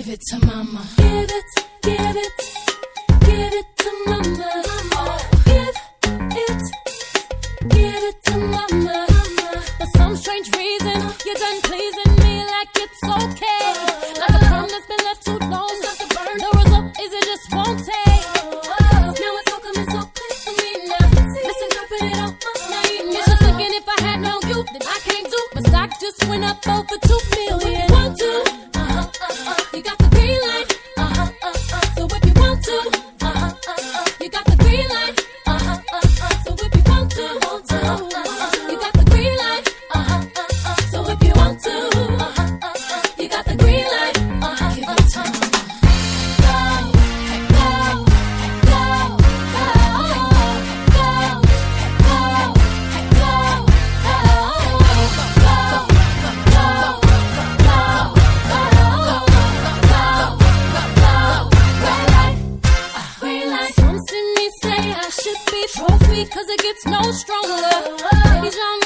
Give it to mama. Give it to mama. Give it to mama. For some strange reason, you're done pleasing me like it's okay. Like a perm that's been left too long. The result is it just won't take. Now it's all coming so clear to me now. Listen, don't put it on my name. It's just thinking if I had no you, then I can't do. My stock just went up over 2 million. So if you want to, you got the green light. So if you want to, you got the green light. So if you want to, you got the green light. So if you want to, you got the green light. Give it time. Some see me say I should be trophy, cause it gets no stronger. Ladies, y'all